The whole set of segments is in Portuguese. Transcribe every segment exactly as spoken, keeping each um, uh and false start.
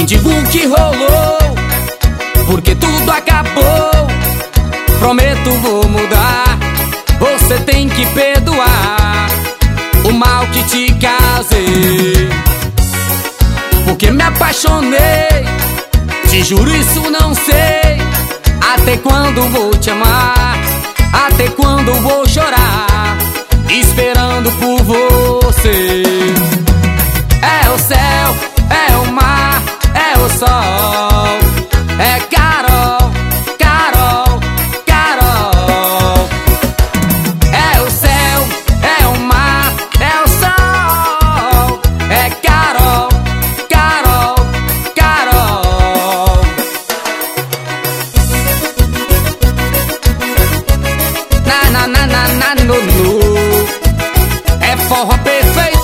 diga o que rolou, porque tudo acabou. Prometo vou mudar, você tem que perdoar o mal que te causei. Porque me apaixonei, te juro isso não sei. Até quando vou te amar, até quando vou chorar, esperando por você. É o céu, é o mar, é o sol, é Carol, Carol, Carol. É o céu, é o mar, é o sol, é Carol, Carol, Carol. Na na na na na no, no. É forró perfeito.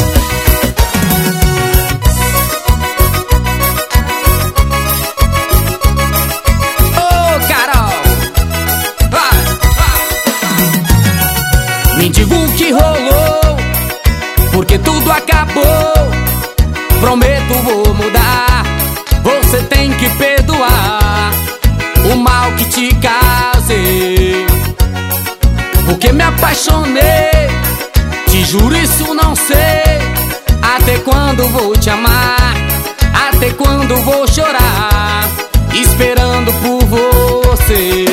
Me diga o que rolou, porque tudo acabou. Prometo vou mudar, você tem que perdoar o mal que te causei. Porque me apaixonei, te juro isso não sei. Até quando vou te amar, até quando vou chorar, esperando por você.